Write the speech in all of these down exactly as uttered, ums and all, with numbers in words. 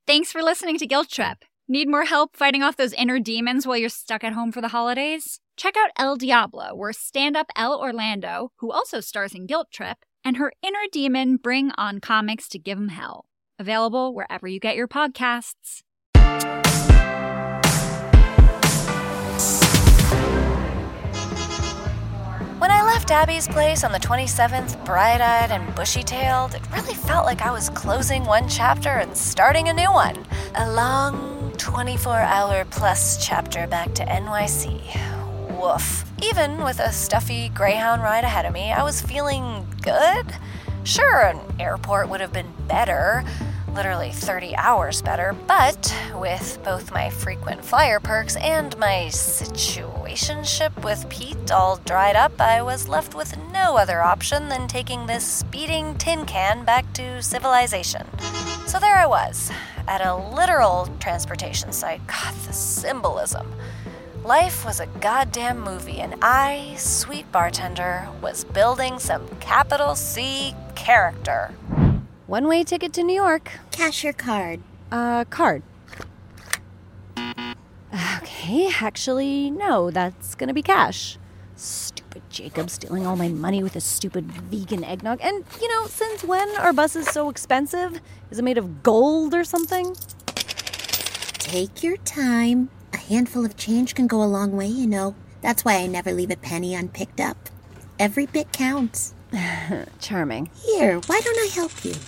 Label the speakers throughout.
Speaker 1: Thanks for listening to Guilt Trip. Need more help fighting off those inner demons while you're stuck at home for the holidays? Check out El Diablo, where stand-up Elle Orlando, who also stars in Guilt Trip, and her inner demon bring on comics to give 'em hell. Available wherever you get your podcasts.
Speaker 2: When I left Abby's place on the twenty-seventh, bright-eyed and bushy-tailed, it really felt like I was closing one chapter and starting a new one. A long twenty-four hour plus chapter back to N Y C. Woof. Even with a stuffy Greyhound ride ahead of me, I was feeling good. Sure, an airport would have been better, literally thirty hours better, but with both my frequent flyer perks and my situationship with Pete all dried up, I was left with no other option than taking this speeding tin can back to civilization. So there I was, at a literal transportation site. God, the symbolism. Life was a goddamn movie, and I, sweet bartender, was building some capital C character. One-way ticket to New York.
Speaker 3: Cash or card?
Speaker 2: Uh, card. Okay, actually, no, that's gonna be cash. Stupid Jacob stealing all my money with his stupid vegan eggnog. And, you know, since when are buses so expensive? Is it made of gold or something?
Speaker 3: Take your time. A handful of change can go a long way, you know. That's why I never leave a penny unpicked up. Every bit counts.
Speaker 2: Charming.
Speaker 3: Here, why don't I help you?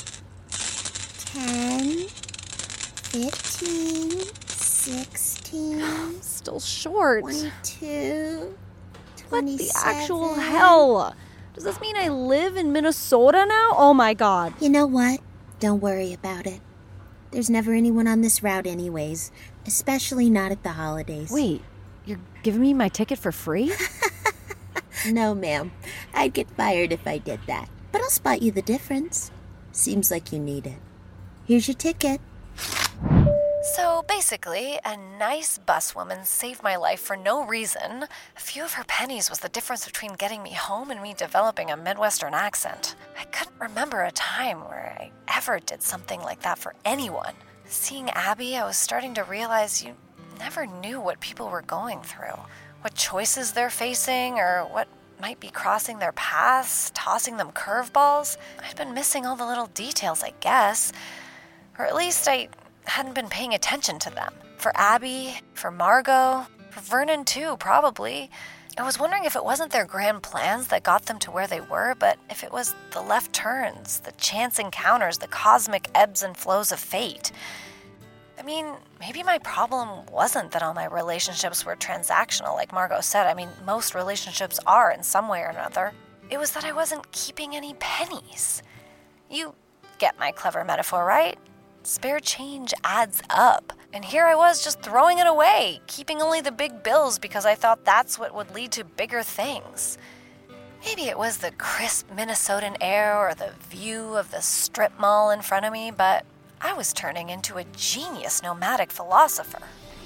Speaker 3: Ten, fifteen, sixteen.
Speaker 2: Still short.
Speaker 3: Twenty-two,
Speaker 2: What the
Speaker 3: twenty-seven.
Speaker 2: actual hell? Does this mean I live in Minnesota now? Oh my god.
Speaker 3: You know what? Don't worry about it. There's never anyone on this route anyways, especially not at the holidays.
Speaker 2: Wait, you're giving me my ticket for free?
Speaker 3: No, ma'am. I'd get fired if I did that. But I'll spot you the difference. Seems like you need it. Here's your ticket.
Speaker 2: So basically, a nice buswoman saved my life for no reason. A few of her pennies was the difference between getting me home and me developing a Midwestern accent. I couldn't remember a time where I ever did something like that for anyone. Seeing Abby, I was starting to realize you never knew what people were going through, what choices they're facing, or what might be crossing their paths, tossing them curveballs. I'd been missing all the little details, I guess. Or at least I hadn't been paying attention to them. For Abby, for Margot, for Vernon too, probably. I was wondering if it wasn't their grand plans that got them to where they were, but if it was the left turns, the chance encounters, the cosmic ebbs and flows of fate. I mean, maybe my problem wasn't that all my relationships were transactional, like Margot said. I mean, most relationships are in some way or another. It was that I wasn't keeping any pennies. You get my clever metaphor, right? Spare change adds up. And here I was just throwing it away, keeping only the big bills because I thought that's what would lead to bigger things. Maybe it was the crisp Minnesotan air or the view of the strip mall in front of me, but I was turning into a genius nomadic philosopher.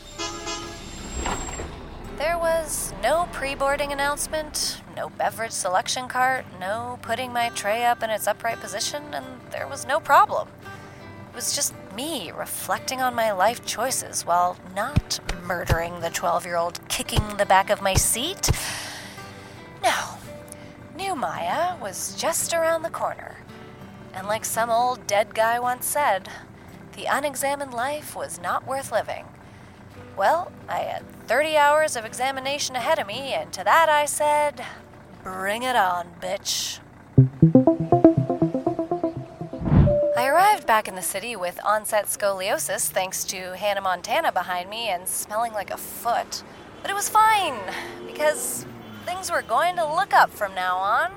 Speaker 2: There was no pre-boarding announcement, no beverage selection cart, no putting my tray up in its upright position, and there was no problem. It was just me reflecting on my life choices while not murdering the twelve-year-old kicking the back of my seat. No, new Maya was just around the corner. And like some old dead guy once said, the unexamined life was not worth living. Well, I had thirty hours of examination ahead of me, and to that I said, bring it on, bitch. I arrived back in the city with onset scoliosis thanks to Hannah Montana behind me and smelling like a foot. But it was fine, because things were going to look up from now on.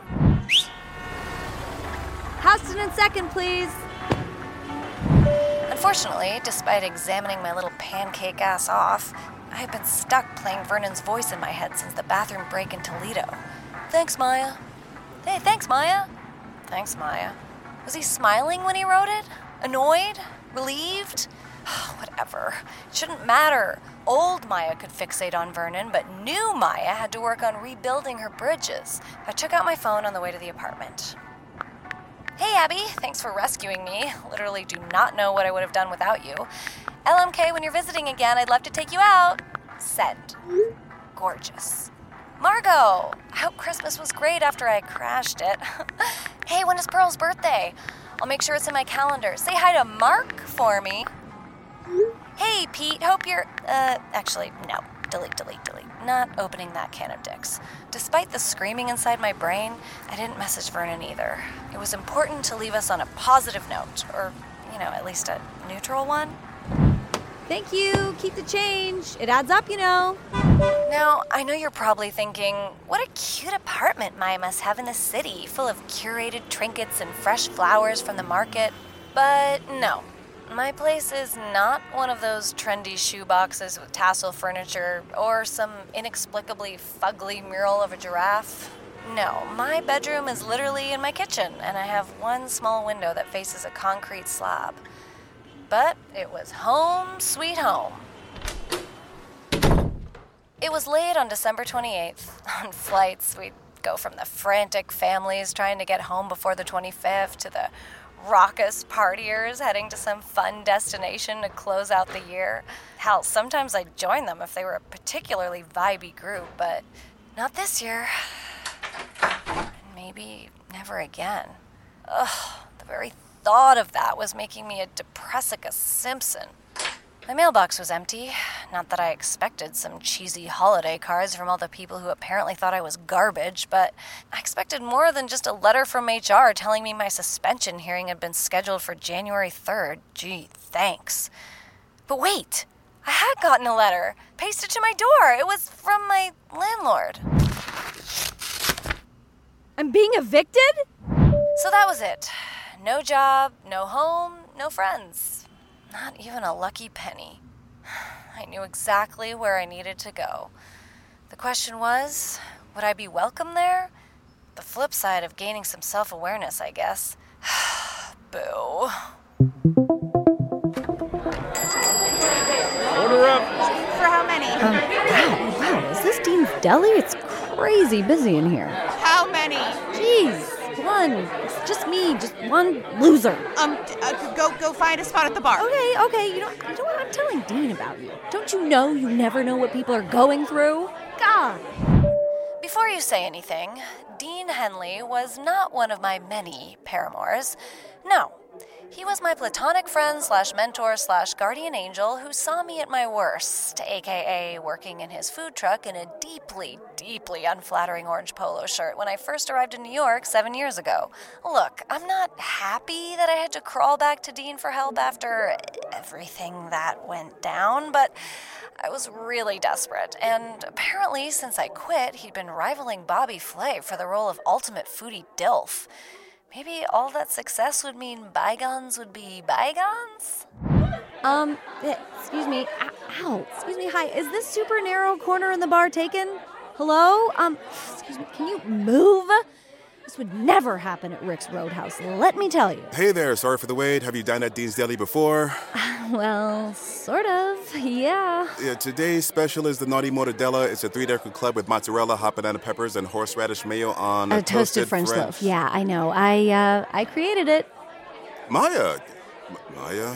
Speaker 2: Houston in second, please. Unfortunately, despite examining my little pancake ass off, I had been stuck playing Vernon's voice in my head since the bathroom break in Toledo. Thanks, Maya. Hey, thanks, Maya. Thanks, Maya. Was he smiling when he wrote it? Annoyed? Relieved? Whatever. It shouldn't matter. Old Maya could fixate on Vernon, but new Maya had to work on rebuilding her bridges. I took out my phone on the way to the apartment. Hey, Abby. Thanks for rescuing me. Literally do not know what I would have done without you. L M K, when you're visiting again, I'd love to take you out. Send. Gorgeous. Margot, I hope Christmas was great after I crashed it. Hey, when is Pearl's birthday? I'll make sure it's in my calendar. Say hi to Mark for me. Hey, Pete, hope you're... Uh, actually, no. Delete, delete, delete. Not opening that can of dicks. Despite the screaming inside my brain, I didn't message Vernon either. It was important to leave us on a positive note, or, you know, at least a neutral one.
Speaker 4: Thank you. Keep the change. It adds up, you know.
Speaker 2: Now, I know you're probably thinking, what a cute apartment Maya must have in the city, full of curated trinkets and fresh flowers from the market. But no, my place is not one of those trendy shoe boxes with tassel furniture or some inexplicably fugly mural of a giraffe. No, my bedroom is literally in my kitchen, and I have one small window that faces a concrete slab. But it was home sweet home. It was late on December twenty-eighth. On flights, we'd go from the frantic families trying to get home before the twenty-fifth to the raucous partiers heading to some fun destination to close out the year. Hell, sometimes I'd join them if they were a particularly vibey group, but not this year. And maybe never again. Ugh, the very thought of that was making me a Depressica Simpson. My mailbox was empty. Not that I expected some cheesy holiday cards from all the people who apparently thought I was garbage, but I expected more than just a letter from H R telling me my suspension hearing had been scheduled for January third. Gee, thanks. But wait, I had gotten a letter pasted to my door. It was from my landlord.
Speaker 4: I'm being evicted?
Speaker 2: So that was it. No job, no home, no friends. Not even a lucky penny. I knew exactly where I needed to go. The question was, would I be welcome there? The flip side of gaining some self-awareness, I guess. Boo.
Speaker 5: Order up.
Speaker 6: For how many?
Speaker 4: Um, wow, wow, is this Dean's Deli? It's crazy busy in here.
Speaker 6: How many?
Speaker 4: Jeez, one. It's just me, just one loser.
Speaker 6: Um, uh, go go find a spot at the bar.
Speaker 4: Okay, okay, you know, you know what? I'm telling Dean about you. Don't you know you never know what people are going through? God.
Speaker 2: Before you say anything, Dean Henley was not one of my many paramours. No. He was my platonic friend slash mentor slash guardian angel who saw me at my worst, aka working in his food truck in a deeply, deeply unflattering orange polo shirt when I first arrived in New York seven years ago. Look, I'm not happy that I had to crawl back to Dean for help after everything that went down, but I was really desperate, and apparently since I quit, he'd been rivaling Bobby Flay for the role of ultimate foodie dilf. Maybe all that success would mean bygones would be bygones?
Speaker 4: Um, eh, excuse me. Ow, excuse me. Hi, is this super narrow corner in the bar taken? Hello? Um, excuse me, can you move? This would never happen at Rick's Roadhouse, let me tell you.
Speaker 5: Hey there, sorry for the wait. Have you dined at Dean's Deli before?
Speaker 4: Well, sort of, yeah.
Speaker 5: Yeah, today's special is the Naughty Mortadella. It's a three-decker club with mozzarella, hot banana peppers, and horseradish mayo on a,
Speaker 4: a toasted, toasted French, French loaf. Yeah, I know. I uh, I created it.
Speaker 5: Maya, M- Maya,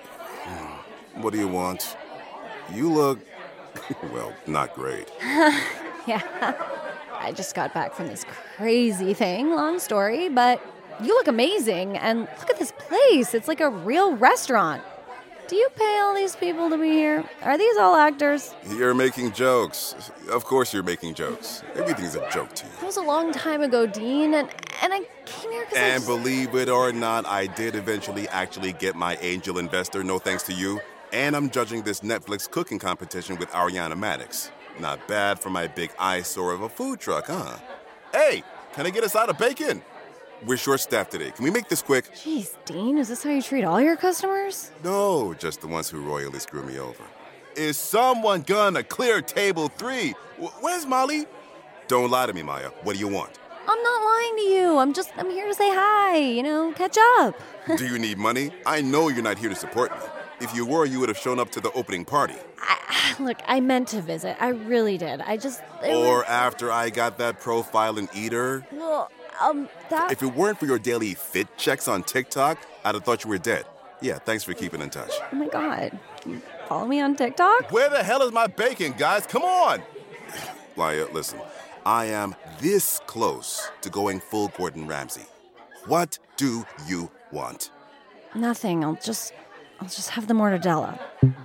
Speaker 5: what do you want? You look, well, not great.
Speaker 4: Yeah. I just got back from this crazy thing, long story, but you look amazing, and look at this place. It's like a real restaurant. Do you pay all these people to be here? Are these all actors?
Speaker 5: You're making jokes. Of course you're making jokes. Everything's a joke to you.
Speaker 4: It was a long time ago, Dean, and, and I came here because
Speaker 5: And
Speaker 4: I just...
Speaker 5: believe it or not, I did eventually actually get my angel investor, no thanks to you, and I'm judging this Netflix cooking competition with Ariana Maddox. Not bad for my big eyesore of a food truck, huh? Hey, can I get a side of bacon? We're short-staffed today. Can we make this quick?
Speaker 4: Jeez, Dean, is this how you treat all your customers?
Speaker 5: No, just the ones who royally screw me over. Is someone gonna clear table three? W- where's Molly? Don't lie to me, Maya. What do you want?
Speaker 4: I'm not lying to you. I'm just, I'm here to say hi, you know, catch up.
Speaker 5: Do you need money? I know you're not here to support me. If you were, you would have shown up to the opening party.
Speaker 4: I, look, I meant to visit. I really did. I just...
Speaker 5: Or
Speaker 4: was...
Speaker 5: after I got that profile in Eater.
Speaker 4: Well, um, that...
Speaker 5: If it weren't for your daily fit checks on TikTok, I'd have thought you were dead. Yeah, thanks for keeping in touch.
Speaker 4: Oh my God. You follow me on TikTok?
Speaker 5: Where the hell is my bacon, guys? Come on! Laya, listen. I am this close to going full Gordon Ramsay. What do you want?
Speaker 4: Nothing. I'll just... I'll just have the mortadella.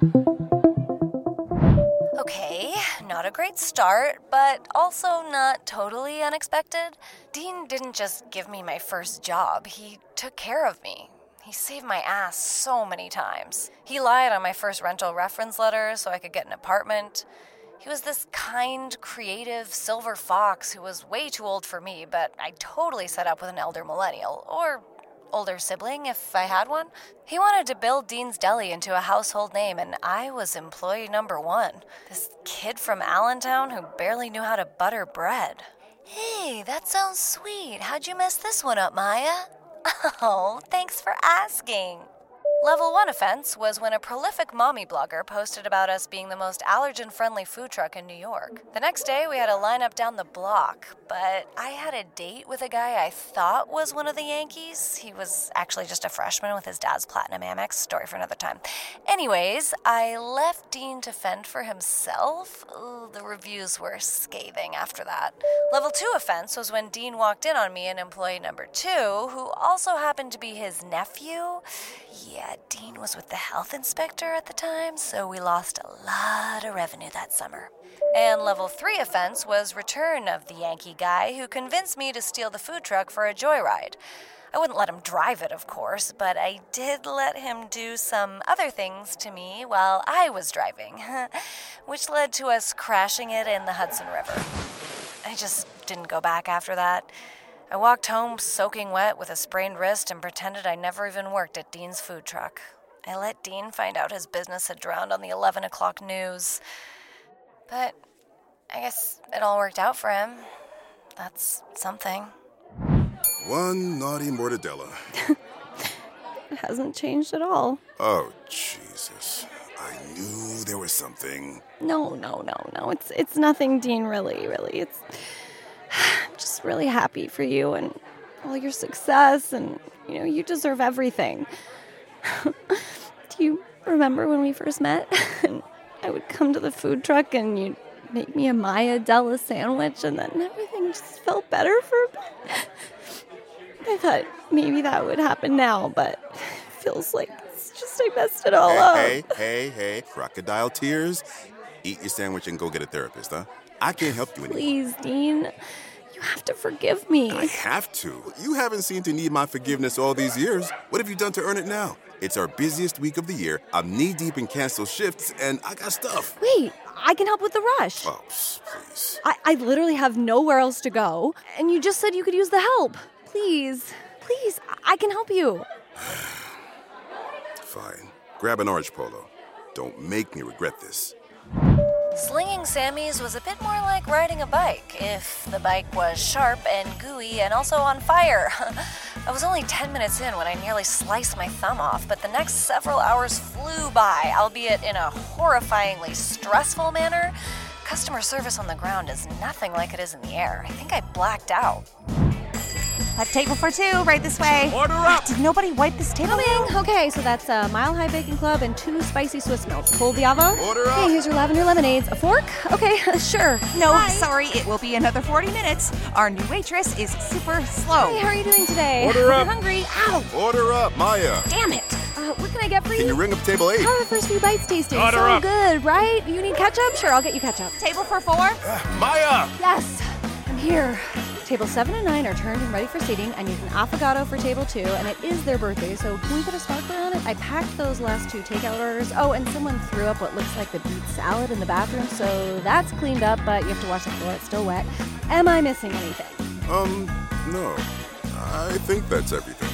Speaker 2: Okay, not a great start, but also not totally unexpected. Dean didn't just give me my first job, he took care of me. He saved my ass so many times. He lied on my first rental reference letter so I could get an apartment. He was this kind, creative silver fox who was way too old for me, but I totally set up with an elder millennial, or older sibling if I had one. He wanted to build Dean's Deli into a household name, and I was employee number one. This kid from Allentown who barely knew how to butter bread. Hey, that sounds sweet. How'd you mess this one up, Maya? Oh, thanks for asking. Level one offense was when a prolific mommy blogger posted about us being the most allergen-friendly food truck in New York. The next day, we had a lineup down the block, but I had a date with a guy I thought was one of the Yankees. He was actually just a freshman with his dad's platinum Amex. Story for another time. Anyways, I left Dean to fend for himself. Ooh, the reviews were scathing after that. Level two offense was when Dean walked in on me and employee number two, who also happened to be his nephew. Yeah, Dean was with the health inspector at the time, so we lost a lot of revenue that summer. And level three offense was return of the Yankee guy who convinced me to steal the food truck for a joyride. I wouldn't let him drive it, of course, but I did let him do some other things to me while I was driving, which led to us crashing it in the Hudson River. I just didn't go back after that. I walked home soaking wet with a sprained wrist and pretended I never even worked at Dean's food truck. I let Dean find out his business had drowned on the eleven o'clock news. But I guess it all worked out for him. That's something.
Speaker 5: One naughty mortadella.
Speaker 4: It hasn't changed at all.
Speaker 5: Oh, Jesus. I knew there was something.
Speaker 4: No, no, no, no. It's it's nothing, Dean, really, really. It's... I'm just really happy for you and all your success, and, you know, you deserve everything. Do you remember when we first met? And I would come to the food truck and you'd make me a Maya Della sandwich, and then everything just felt better for a bit. I thought maybe that would happen now, but it feels like it's just I messed it all
Speaker 5: hey,
Speaker 4: up.
Speaker 5: Hey, hey, hey, crocodile tears. Eat your sandwich and go get a therapist, huh? I can't help you anymore.
Speaker 4: Please, Dean. You have to forgive me.
Speaker 5: I have to. You haven't seemed to need my forgiveness all these years. What have you done to earn it now? It's our busiest week of the year. I'm knee-deep in canceled shifts, and I got stuff.
Speaker 4: Wait, I can help with the rush.
Speaker 5: Oh, please.
Speaker 4: I, I literally have nowhere else to go, and you just said you could use the help. Please, please, I can help you.
Speaker 5: Fine. Grab an orange polo. Don't make me regret this.
Speaker 2: Slinging Sammy's was a bit more like riding a bike, if the bike was sharp and gooey and also on fire. I was only ten minutes in when I nearly sliced my thumb off, but the next several hours flew by, albeit in a horrifyingly stressful manner. Customer service on the ground is nothing like it is in the air. I think I blacked out.
Speaker 6: A table for two, right this way.
Speaker 5: Order up!
Speaker 6: Did nobody wipe this table down?
Speaker 4: Okay, so that's a Mile High Bacon Club and two spicy Swiss milks. Cold Diavo?
Speaker 5: Order up!
Speaker 4: Hey, here's your lavender lemonades. A fork? Okay, sure.
Speaker 6: No,
Speaker 4: Hi.
Speaker 6: sorry, it will be another forty minutes. Our new waitress is super slow.
Speaker 4: Hey, how are you doing today?
Speaker 5: Order up.
Speaker 4: I'm hungry. Ow!
Speaker 5: Order up, Maya.
Speaker 4: Damn it! Uh, what can I get for you?
Speaker 5: Can you ring up table eight?
Speaker 4: How are the first few bites tasting?
Speaker 5: Order
Speaker 4: so
Speaker 5: up.
Speaker 4: good, right? You need ketchup? Sure, I'll get you ketchup.
Speaker 6: Table for four?
Speaker 5: Maya!
Speaker 4: Yes, I'm here. Table seven and nine are turned and ready for seating. I need an affogato for table two, and it is their birthday, so can we put a sparkler on it? I packed those last two takeout orders. Oh, and someone threw up what looks like the beet salad in the bathroom, so that's cleaned up, but you have to wash the floor. It's still wet. Am I missing anything?
Speaker 5: Um, no. I think that's everything.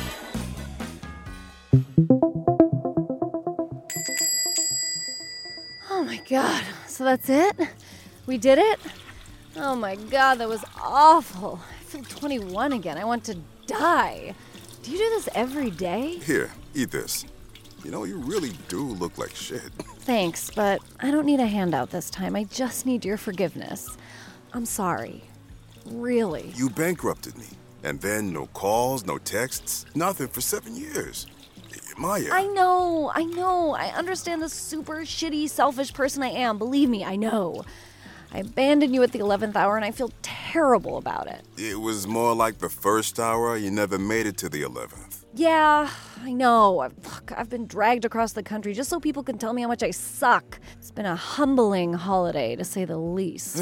Speaker 4: Oh my god, so that's it? We did it? Oh my god, that was awful. I feel twenty-one again. I want to die. Do you do this every day?
Speaker 5: Here, eat this. You know, you really do look like shit.
Speaker 4: Thanks, but I don't need a handout this time. I just need your forgiveness. I'm sorry. Really.
Speaker 5: You bankrupted me. And then no calls, no texts, nothing for seven years. Maya.
Speaker 4: I know, I know. I understand the super shitty, selfish person I am. Believe me, I know. I abandoned you at the eleventh hour and I feel terrible about it.
Speaker 5: It was more like the first hour. You never made it to the eleventh.
Speaker 4: Yeah, I know. I've, look, I've been dragged across the country just so people can tell me how much I suck. It's been a humbling holiday, to say the least.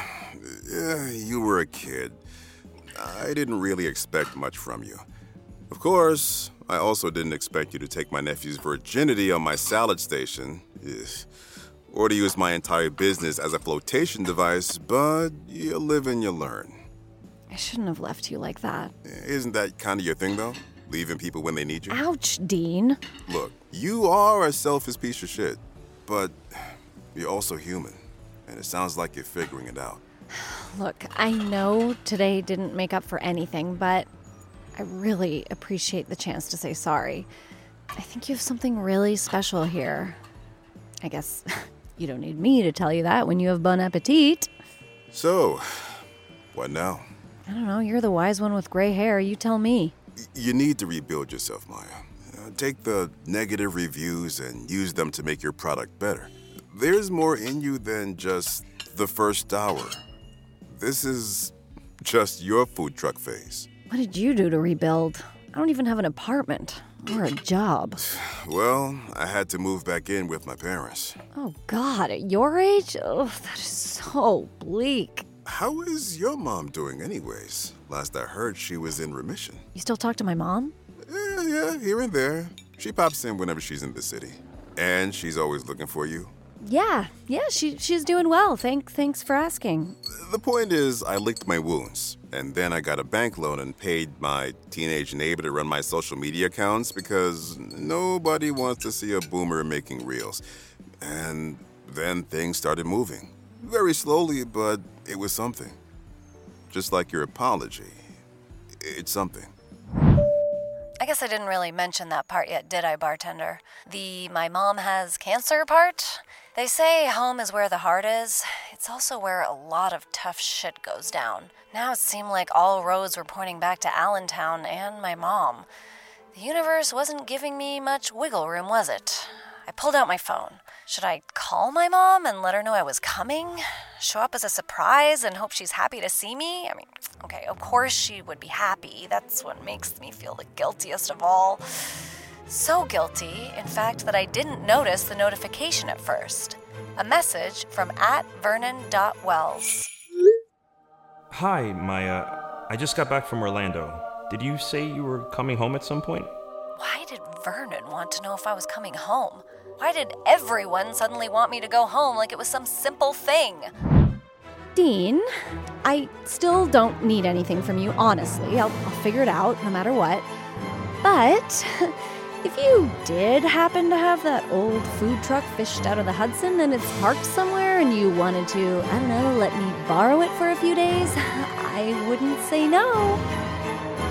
Speaker 5: Yeah, you were a kid. I didn't really expect much from you. Of course, I also didn't expect you to take my nephew's virginity on my salad station. Ugh. Or to use my entire business as a flotation device, but you live and you learn.
Speaker 4: I shouldn't have left you like that.
Speaker 5: Isn't that kind of your thing, though? Leaving people when they need you?
Speaker 4: Ouch, Dean.
Speaker 5: Look, you are a selfish piece of shit, but you're also human, and it sounds like you're figuring it out.
Speaker 4: Look, I know today didn't make up for anything, but I really appreciate the chance to say sorry. I think you have something really special here. I guess you don't need me to tell you that when you have bon appetit.
Speaker 5: So, what now?
Speaker 4: I don't know, you're the wise one with gray hair. You tell me.
Speaker 5: Y- you need to rebuild yourself, Maya. Uh, take the negative reviews and use them to make your product better. There's more in you than just the first hour. This is just your food truck phase.
Speaker 4: What did you do to rebuild? I don't even have an apartment or a job.
Speaker 5: Well, I had to move back in with my parents.
Speaker 4: Oh, God, at your age? Oh, that is so bleak.
Speaker 5: How is your mom doing anyways? Last I heard, she was in remission.
Speaker 4: You still talk to my mom?
Speaker 5: Yeah, yeah, here and there. She pops in whenever she's in the city. And she's always looking for you.
Speaker 4: Yeah, yeah, she she's doing well. Thank, thanks for asking.
Speaker 5: The point is, I licked my wounds. And then I got a bank loan and paid my teenage neighbor to run my social media accounts because nobody wants to see a boomer making reels. And then things started moving. Very slowly, but it was something. Just like your apology. It's something.
Speaker 2: I guess I didn't really mention that part yet, did I, bartender? The my mom has cancer part? They say home is where the heart is. It's also where a lot of tough shit goes down. Now it seemed like all roads were pointing back to Allentown and my mom. The universe wasn't giving me much wiggle room, was it? I pulled out my phone. Should I call my mom and let her know I was coming? Show up as a surprise and hope she's happy to see me? I mean, okay, of course she would be happy. That's what makes me feel the guiltiest of all. So guilty, in fact, that I didn't notice the notification at first. A message from at vernon.wells.
Speaker 7: Hi, Maya. I just got back from Orlando. Did you say you were coming home at some point?
Speaker 2: Why did Vernon want to know if I was coming home? Why did everyone suddenly want me to go home like it was some simple thing?
Speaker 4: Dean, I still don't need anything from you, honestly. I'll, I'll figure it out no matter what. But if you did happen to have that old food truck fished out of the Hudson and it's parked somewhere and you wanted to, I don't know, let me borrow it for a few days, I wouldn't say no.